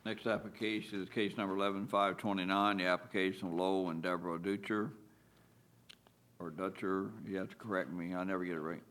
Next application is case number 11529, the application of Lowell and Deborah Dutcher, or Dutcher, you have to correct me, I never get it right.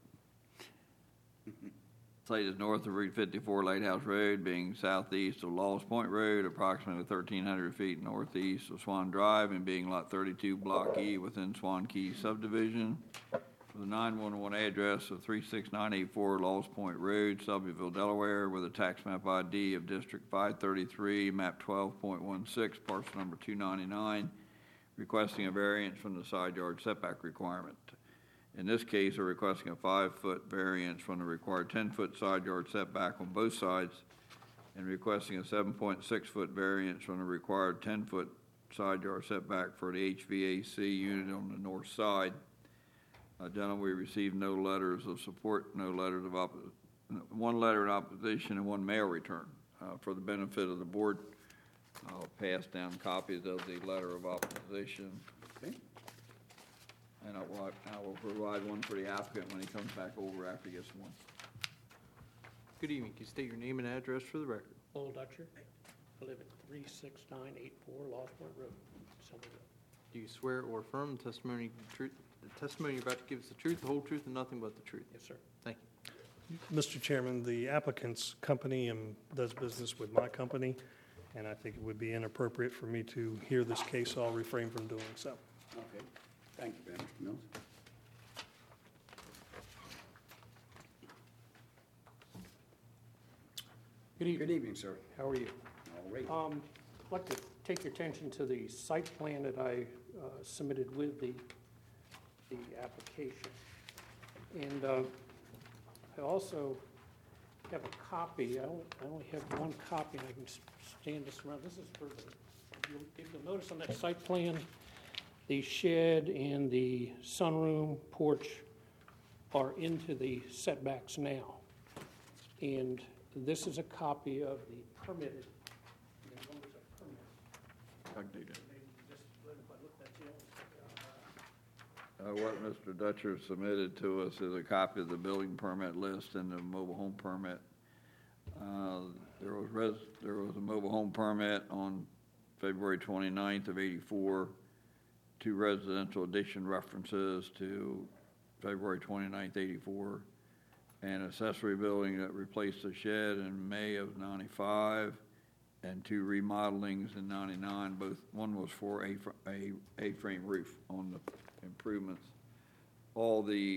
Site is north of Route 54 Lighthouse Road, being southeast of Laws Point Road, approximately 1,300 feet northeast of Swan Drive, and being Lot 32, Block E, within Swan Key subdivision. The 911 address of 36984 Laws Point Road, Shelbyville, Delaware, with a tax map ID of District 533, map 12.16, parcel number 299, requesting a variance from the side yard setback requirement. In this case, they're requesting a 5-foot variance from the required 10-foot side yard setback on both sides, and requesting a 7.6-foot variance from the required 10-foot side yard setback for the HVAC unit on the north side. Gentlemen, we received no letters of support, no letters of one letter in opposition and one mail return. For the benefit of the board, I'll pass down copies of the letter of opposition. Okay. And I will provide one for the applicant when he comes back over after he gets one. Good evening. Can you state your name and address for the record? Lowell Dutcher. I live at 36984 Laws Point Road, Shelbyville. Do you swear or affirm the testimony you're about to give is the truth, the whole truth, and nothing but the truth? Yes, sir. Thank you. Mr. Chairman, the applicant's company does business with my company, and I think it would be inappropriate for me to hear this case, so I'll refrain from doing so. Okay. Thank you, Ben. Mr. Mills? Good evening. Good evening, sir. How are you? All right. I'd like to take your attention to the site plan that I submitted with the application. And I also have a copy. I only have one copy, and I can stand this around. This is for if you'll notice on that site plan, the shed and the sunroom porch are into the setbacks now. And this is a copy of the permitted. I can do that. What Mr. Dutcher submitted to us is a copy of the building permit list and the mobile home permit. There was a mobile home permit on February 29th of '84, 2 residential addition references to February 29th, '84, an accessory building that replaced the shed in May of '95, and 2 remodelings in '99. One was for a A-frame roof on the improvements. All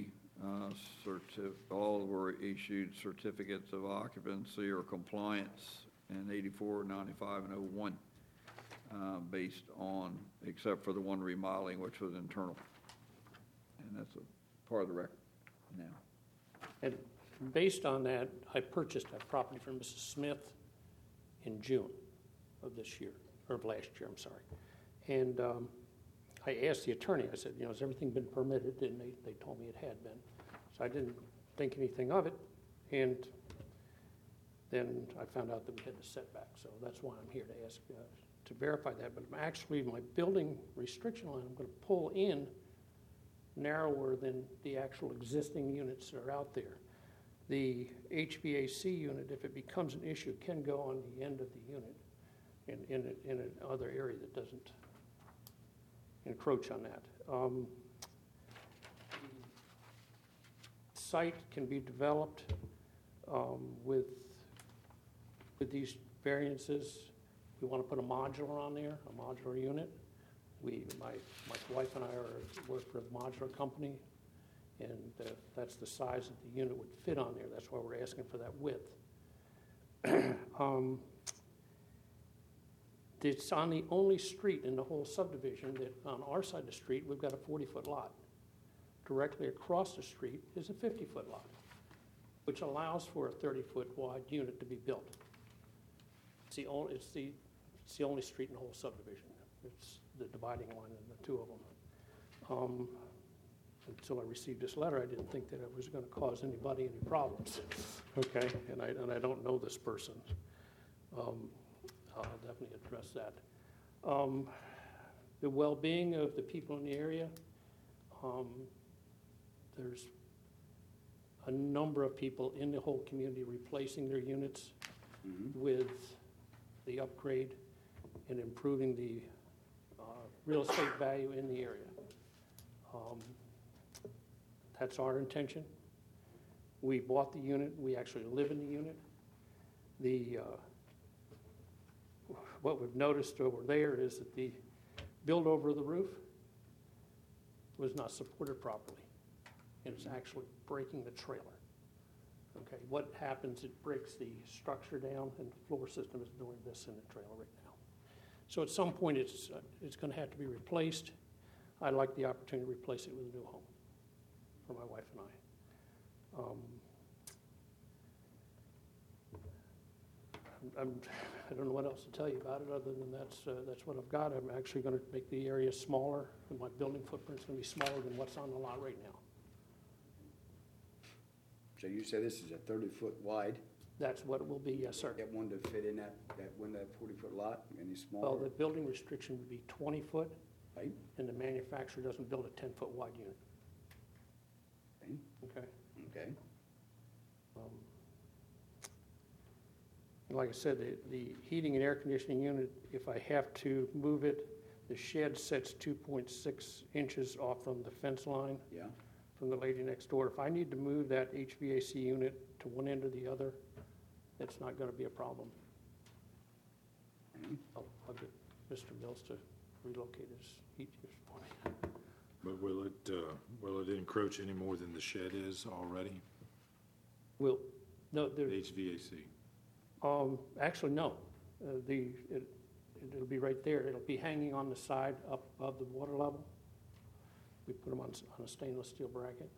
were issued certificates of occupancy or compliance in '84, '95, and '01, based on, except for the one remodeling, which was internal. And that's a part of the record now. And based on that, I purchased that property from Mrs. Smith in June of this year, or of last year, I'm sorry. And I asked the attorney, I said, has everything been permitted? And they told me it had been. So I didn't think anything of it. And then I found out that we had the setback. So that's why I'm here to ask to verify that. But actually, my building restriction line, I'm going to pull in narrower than the actual existing units that are out there. The HVAC unit, if it becomes an issue, can go on the end of the unit in another area that doesn't encroach on that. The site can be developed with these variances. We want to put a modular on there, a modular unit. My wife and I work for a modular company, and that's the size that the unit would fit on there. That's why we're asking for that width. It's on the only street in the whole subdivision that on our side of the street, we've got a 40-foot lot. Directly across the street is a 50-foot lot, which allows for a 30-foot wide unit to be built. It's the only street in the whole subdivision. It's the dividing line in the 2 of them. Until I received this letter, I didn't think that it was going to cause anybody any problems. Okay, and I don't know this person. I'll definitely address that. The well-being of the people in the area. There's a number of people in the whole community replacing their units with the upgrade and improving the real estate value in the area. That's our intention. We bought the unit. We actually live in the unit. What we've noticed over there is that the build over the roof was not supported properly, and it's actually breaking the trailer. Okay, what happens, it breaks the structure down, and the floor system is doing this in the trailer right now. So at some point, it's going to have to be replaced. I'd like the opportunity to replace it with a new home for my wife and I. I don't know what else to tell you about it, other than that's what I've got. I'm actually going to make the area smaller, and my building footprint's going to be smaller than what's on the lot right now. So you say this is a 30-foot wide? That's what it will be, yes, sir. Get one to fit in that 40-foot lot, any Well, smaller? the building restriction would be 20 foot, Right? and the manufacturer doesn't build a 10-foot wide unit. Okay. Okay. Okay. Like I said, the heating and air conditioning unit, if I have to move it, the shed sets 2.6 inches off from the fence line Yeah. from the lady next door. If I need to move that HVAC unit to one end or the other, it's not going to be a problem. I'll get Mr. Mills to relocate his heat use point. But will it encroach any more than the shed is already? Well, no, there, HVAC? actually, no. It'll be right there. It'll be hanging on the side up above the water level. We put them on a stainless steel bracket.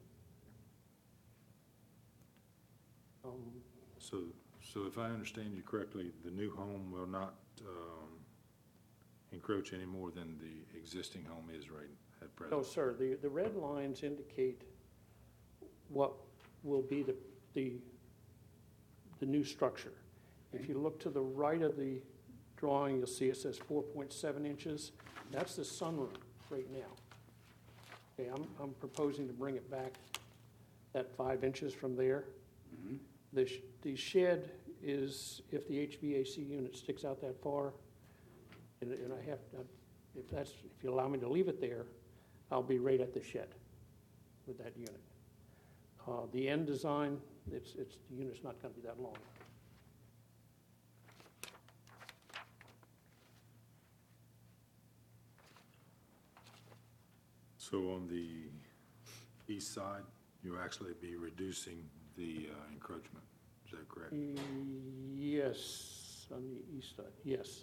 So if I understand you correctly, the new home will not encroach any more than the existing home is right at present? No, sir. The red lines indicate what will be the new structure. If you look to the right of the drawing, you'll see it says 4.7 inches. That's the sunroom right now. Okay, I'm proposing to bring it back that 5 inches from there. Mm-hmm. The shed is, if the HVAC unit sticks out that far, and I have, if you allow me to leave it there, I'll be right at the shed with that unit. The end design, the unit's not going to be that long. So on the east side, you'll actually be reducing the encroachment, is that correct? Yes, on the east side, yes.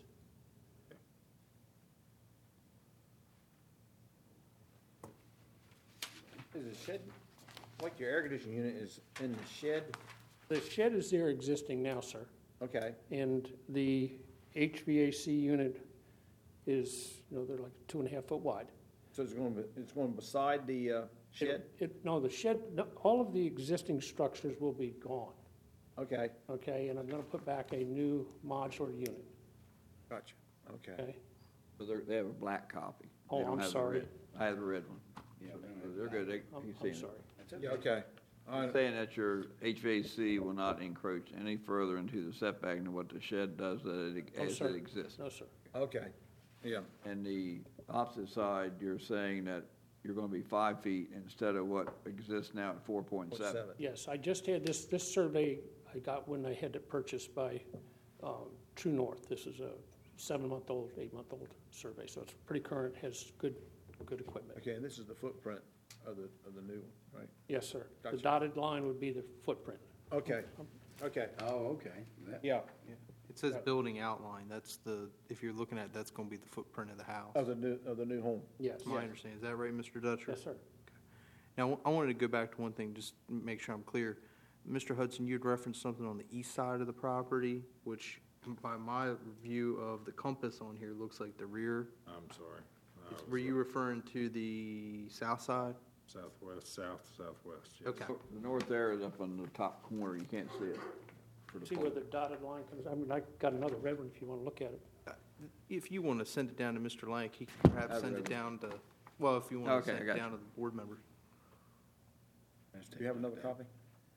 Is the shed, like your air conditioning unit is in the shed? The shed is there existing now, sir, Okay, and the HVAC unit is, they're like 2.5 foot wide. so it's going beside the shed? No, the shed, all of the existing structures will be gone, Okay, okay? And I'm going to put back a new modular unit, gotcha, okay. okay? So they have a black copy. Oh, They don't I'm have the sorry. red. I have the red one. Yeah, we don't So have they're that. good. I'm He's seen it. sorry. That's Yeah, okay. okay. I'm saying that your HVAC will not encroach any further into the setback than what the shed does as sir. it exists. No, sir. Okay, yeah, And the opposite side, you're saying that you're going to be 5 feet instead of what exists now at 4.7. 7. Yes, I just had this survey I got when I had it purchased by True North. This is a 7-month-old, 8-month-old survey, so it's pretty current, has good equipment. Okay, and this is the footprint of the new one, right? Yes, sir. The Gotcha. dotted line would be the footprint. Okay, okay, Oh, okay. That- yeah, It says building outline. That's if you're looking at, that's going to be the footprint of the house. of the new home. Yes. That's my understanding. Is that right, Mr. Dutcher? Yes, sir. Now, I wanted to go back to one thing, just to make sure I'm clear. Mr. Hudson, you'd referenced something on the east side of the property, which by my view of the compass on here looks like the rear. I'm sorry. Were you referring to the south side? Southwest, southwest, yes. Okay. The north there is up on the top corner. You can't see it. for the See pole. where the dotted line comes, I got another red one if you want to look at it. If you want to send it down to Mr. Lank, he can perhaps send it down to, well, if you want Okay, to I send got it you. down to the board members. Do you have another copy?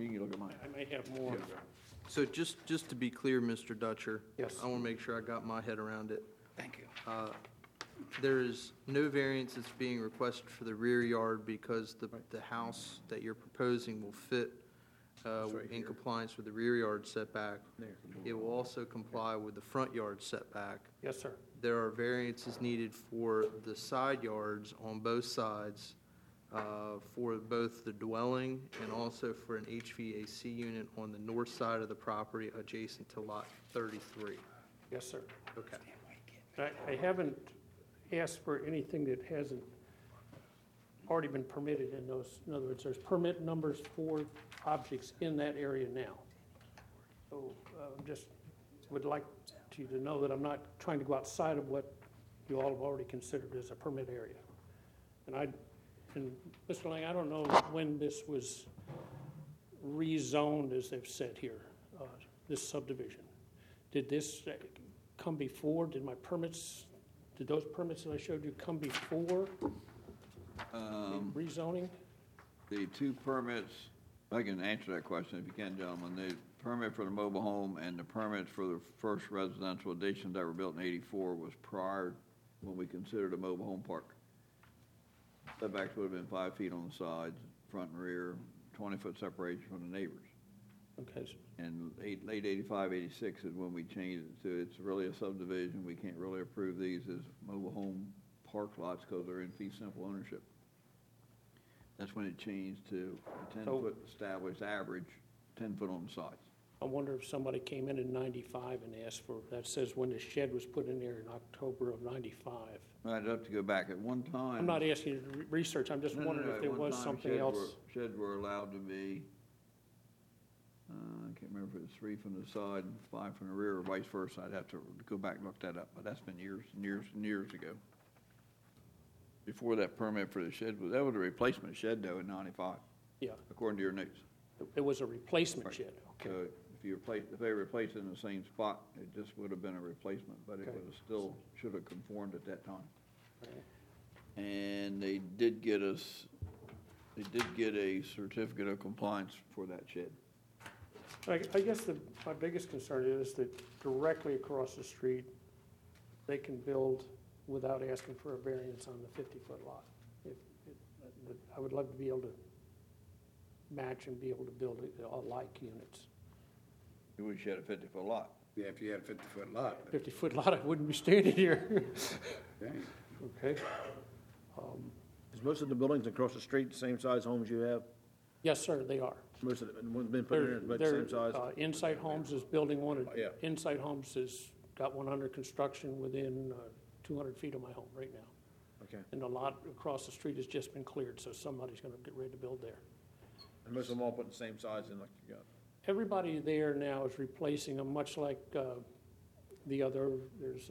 You can look at mine. I may have more. So just to be clear, Mr. Dutcher. Yes. I want to make sure I got my head around it. Thank you. There is no variance that's being requested for the rear yard because the house that you're proposing will fit in compliance with the rear yard setback. It will also comply with the front yard setback. Yes, sir. There are variances needed for the side yards on both sides, for both the dwelling and also for an HVAC unit on the north side of the property adjacent to lot 33. Yes, sir. Okay. I haven't asked for anything that hasn't already been permitted in those. In other words, there's permit numbers for objects in that area now. So just would like you to know that I'm not trying to go outside of what you all have already considered as a permit area. And Mr. Lang, I don't know when this was rezoned, as they've said here, this subdivision. Did this come before? Did those permits that I showed you come before rezoning? The two permits, I can answer that question if you can, gentlemen. The permit for the mobile home and the permit for the first residential additions that were built in '84 was prior when we considered a mobile home park. Setbacks would have been 5 feet on the sides, front and rear, 20-foot separation from the neighbors. Okay, And late 85, 86 is when we changed it to, it's really a subdivision. We can't really approve these as mobile home park lots because they're in fee simple ownership. That's when it changed to a 10-foot established average, 10 foot on the sides. I wonder if somebody came in '95 and asked for, that says when the shed was put in there in October of '95. I'd have to go back at one time. I'm not asking you to research, I'm just No, wondering no, if there at one was time, something else. Sheds were allowed to be, I can't remember if it was 3 from the side and 5 from the rear or vice versa. I'd have to go back and look that up, but that's been years and years and years ago. Before that permit for the shed, that was a replacement shed though in '95, Yeah, according to your notes. it was a replacement Right. shed, okay. So if they replaced it in the same spot, it just would have been a replacement, but it Okay. would have still, should have conformed at that time. Right. And they did get a certificate of compliance for that shed. I guess my biggest concern is that directly across the street, they can build without asking for a variance on the 50-foot lot. I would love to be able to match and be able to build alike units. You wish you had a 50-foot lot. Yeah, if you had a 50-foot lot. 50-foot lot, I wouldn't be standing here. Okay. Okay? Is most of the buildings across the street the same size homes you have? Yes, sir, they are. Most of the ones been put in there about the They're- same size? Insight Homes is building one. Yeah. Insight Homes has got one under construction within 200 feet of my home right now. Okay. And the lot across the street has just been cleared, so somebody's going to get ready to build there. And most of them all put the same size in like you got? Everybody there now is replacing them, much like the other, there's,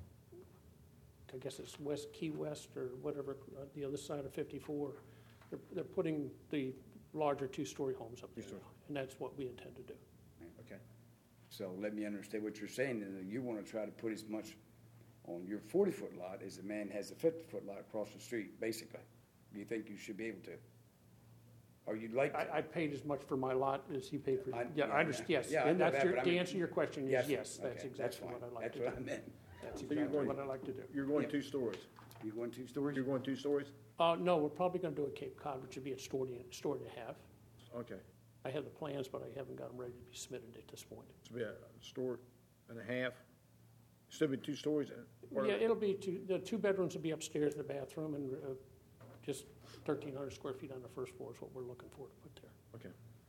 I guess it's Key West or whatever, the other side of 54. They're putting the larger two-story homes up there now, and that's what we intend to do. Okay. So let me understand what you're saying, and you want to try to put as much on your 40-foot lot as the man has a 50-foot lot across the street, basically. Do you think you should be able to? Or you'd like to? I paid as much for my lot as he paid for, I- yeah, I understand, yes. Yeah, I And know that's that, but I the mean- answer to your question is yes, that's okay, exactly fine. what I like to do. That's what I meant. That's So you're exactly going- what I like to do. You're going Yeah. 2 stories? You going 2 stories? You're going 2 stories? No, we're probably gonna do a Cape Cod, which would be a story and a half. Okay. I have the plans, but I haven't got them ready to be submitted at this point. So be a store and a half? Still be 2 stories? Or- Yeah, it'll be the 2 bedrooms will be upstairs in the bathroom, and just 1,300 square feet on the first floor is what we're looking for to put there. Okay.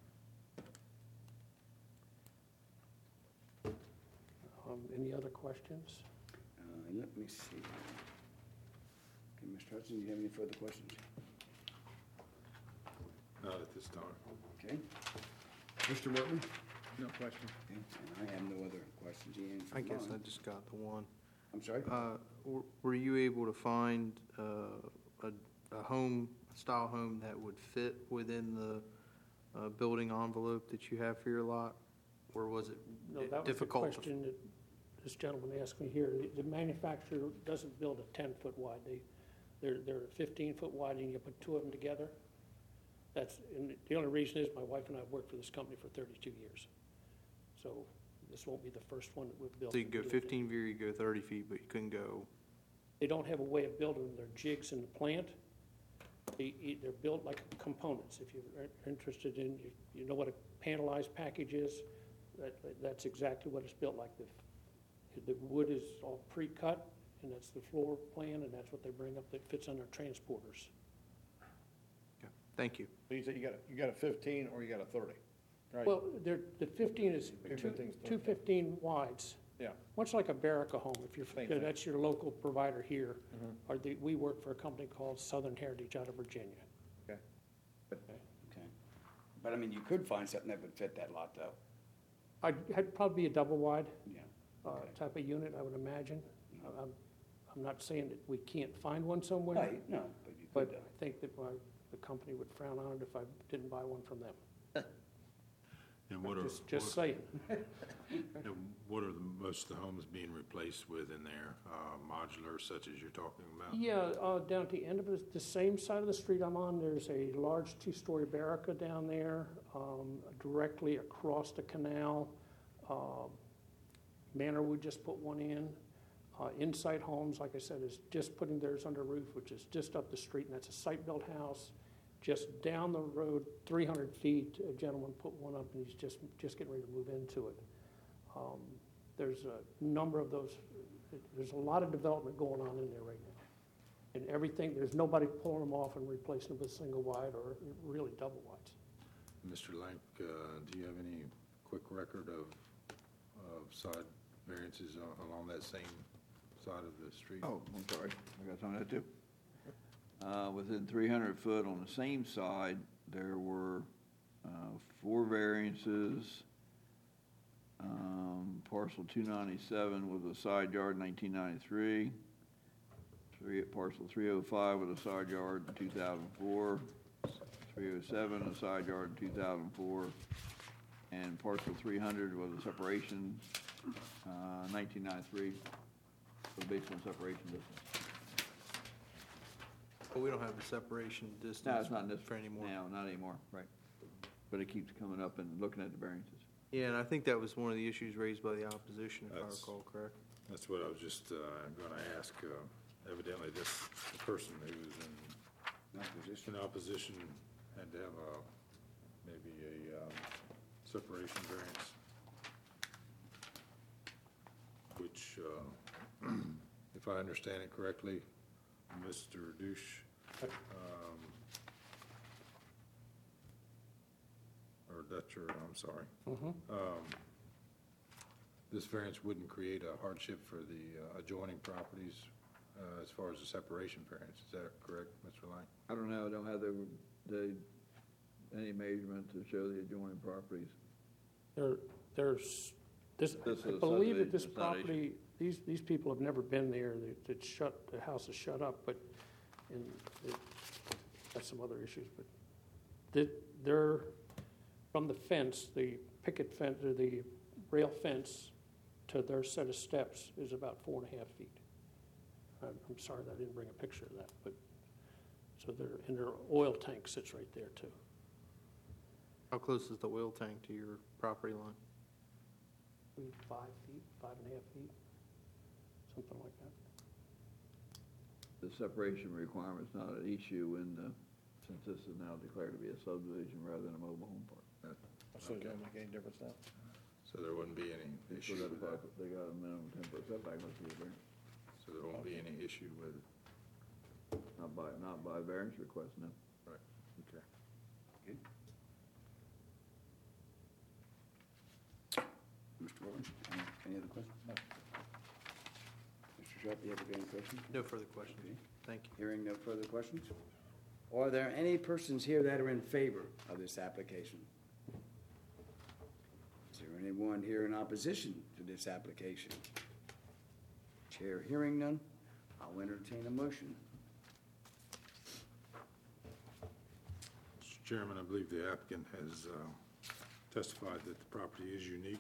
Any other questions? Let me see. Okay, Mr. Hudson, do you have any further questions? Not at this time. Okay. Mr. Wortman? No question. Okay, and I have no other questions. Ian, I from guess I mine. just got the one. I'm sorry? Were you able to find a home, a style home that would fit within the building envelope that you have for your lot? Or was it No, that was the difficult? question that this gentleman asked me here. The manufacturer doesn't build a 10-foot wide. They're 15-foot wide, and you put 2 of them together. And the only reason is my wife and I have worked for this company for 32 years. So this won't be the first one that we've built. So you can go 15 feet, or you go 30 feet, but you couldn't go, They don't have a way of building their jigs in the plant. They're built like components. If you're interested in, you know what a panelized package is, that's exactly what it's built like. The wood is all pre-cut, and that's the floor plan, and that's what they bring up that fits on their transporters. okay, thank you. So you said you got a 15 or you got a 30, right? Well, the 15 is Big 15's two 15 wides. Yeah. Much like a Barraca home, if you're, Same thing. that's your local provider here. We work for a company called Southern Heritage out of Virginia. Okay. Okay. But I mean, you could find something that would fit that lot, though. I'd probably be a double wide Yeah. Okay. type of unit, I would imagine. I'm not saying that we can't find one somewhere, Right, no, but you but could, I think that the company would frown on it if I didn't buy one from them. And what are, Just saying. and what are most of the homes being replaced with in there? Modular such as you're talking about? Yeah, down at the end of the same side of the street I'm on, there's a large two-story Barraca down there, directly across the canal. Manor would just put one in. Insight Homes, like I said, is just putting theirs under roof, which is just up the street, and that's a site-built house. Just down the road, 300 feet, a gentleman put one up, and he's just getting ready to move into it. There's a number of those. There's a lot of development going on in there right now. And everything, there's nobody pulling them off and replacing them with single wide or really double wides. Mr. Lank, do you have any quick record of side variances along that same side of the street? Oh, I'm sorry, I got some of that too. Within 300 foot on the same side, there were 4 variances. Parcel 297 with a side yard in 1993. Parcel 305 with a side yard in 2004. 307, a side yard in 2004. And parcel 300 was a separation, 1993. So based on separation distance. But we don't have the separation distance. No, it's not in this. For anymore. No, not anymore, right. But it keeps coming up and looking at the variances. Yeah, and I think that was one of the issues raised by the opposition, if I That's- recall correct. That's what I was just going to ask. Evidently, the person who was in opposition had to have maybe a separation variance, which, if I understand it correctly, Mr. Douche, or Dutcher, I'm sorry. This variance wouldn't create a hardship for the adjoining properties as far as the separation variance. Is that correct, Mr. Lang? I don't know, I don't have any measurement to show the adjoining properties. There's this, This I is believe that this subdivision, it's not property, these people have never been there. It's shut, the house is shut up, but, and that's some other issues, but they're, from the fence, the picket fence, or the rail fence to their set of steps is about 4.5 feet. I'm sorry that I didn't bring a picture of that, but, so and their oil tank sits right there too. How close is the oil tank to your property line? Maybe 5 feet, 5.5 feet, something like that. The separation requirement's not an issue since this is now declared to be a subdivision rather than a mobile home park. So it don't make any difference now? So there wouldn't be any They issue still with got that? they got a minimum 10-foot setback, must be a variance. So there won't be any issue with it? Not by variance request, no. Right, okay. Mr. Rowland, any other questions? No. Mr. Sharp, you have any questions? No further questions. Okay. Thank you. Hearing no further questions? Are there any persons here that are in favor of this application? Is there anyone here in opposition to this application? Chair hearing none, I'll entertain a motion. Mr. Chairman, I believe the applicant has testified that the property is unique.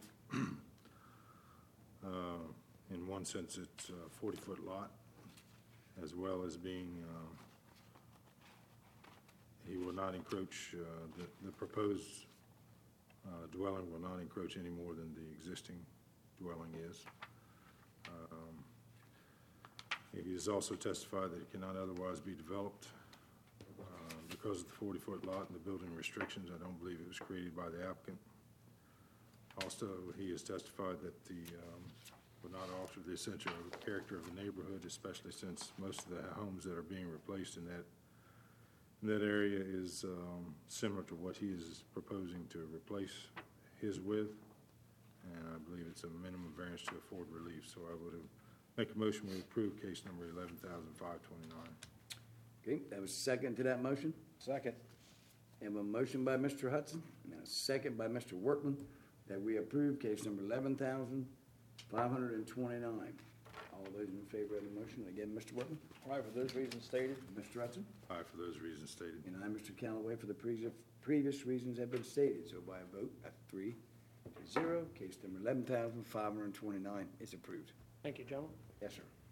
In one sense, it's a 40-foot lot, as well as being he will not encroach, the proposed dwelling will not encroach any more than the existing dwelling is. He has also testified that it cannot otherwise be developed because of the 40-foot lot and the building restrictions. I don't believe it was created by the applicant. Also, he has testified that the will not alter the essential character of the neighborhood, especially since most of the homes that are being replaced in that area is similar to what he is proposing to replace his with. And I believe it's a minimum variance to afford relief. So I would make a motion we approve case number 11,529. Okay, that was second to that motion? Second. Have a motion by Mr. Hudson and a second by Mr. Workman that we approve case number 11,529. All those in favor of the motion, again, Mr. Workman, All right, for those reasons stated. Mr. Hudson, Aye, for those reasons stated. and I, Mr. Callaway, for the previous reasons have been stated. So by a vote of 3-0, case number 11,529 is approved. Thank you, gentlemen. Yes, sir.